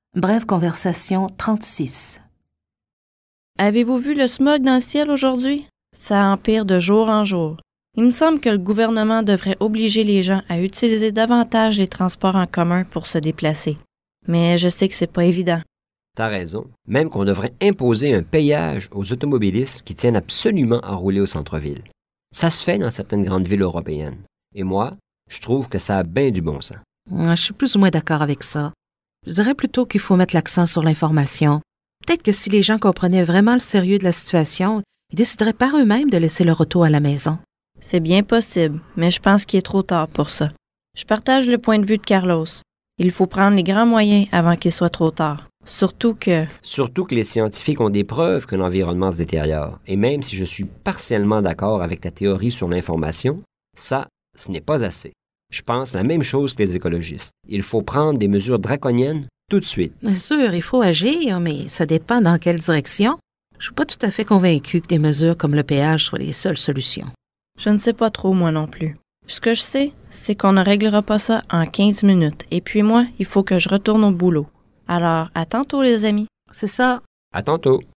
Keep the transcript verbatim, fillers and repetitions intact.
Brève conversation trente-six. Avez-vous vu le smog dans le ciel aujourd'hui? Ça empire de jour en jour. Il me semble que le gouvernement devrait obliger les gens à utiliser davantage les transports en commun pour se déplacer. Mais je sais que c'est pas évident. T'as raison. Même qu'on devrait imposer un payage aux automobilistes qui tiennent absolument à rouler au centre-ville. Ça se fait dans certaines grandes villes européennes. Et moi, je trouve que ça a bien du bon sens. Je suis plus ou moins d'accord avec ça. Je dirais plutôt qu'il faut mettre l'accent sur l'information. Peut-être que si les gens comprenaient vraiment le sérieux de la situation, ils décideraient par eux-mêmes de laisser leur auto à la maison. C'est bien possible, mais je pense qu'il est trop tard pour ça. Je partage le point de vue de Carlos. Il faut prendre les grands moyens avant qu'il soit trop tard. Surtout que... Surtout que les scientifiques ont des preuves que l'environnement se détériore. Et même si je suis partiellement d'accord avec ta théorie sur l'information, ça, ce n'est pas assez. Je pense la même chose que les écologistes. Il faut prendre des mesures draconiennes tout de suite. Bien sûr, il faut agir, mais ça dépend dans quelle direction. Je suis pas tout à fait convaincu que des mesures comme le péage soient les seules solutions. Je ne sais pas trop, moi non plus. Ce que je sais, c'est qu'on ne réglera pas ça en quinze minutes. Et puis moi, il faut que je retourne au boulot. Alors, à tantôt, les amis. C'est ça. À tantôt.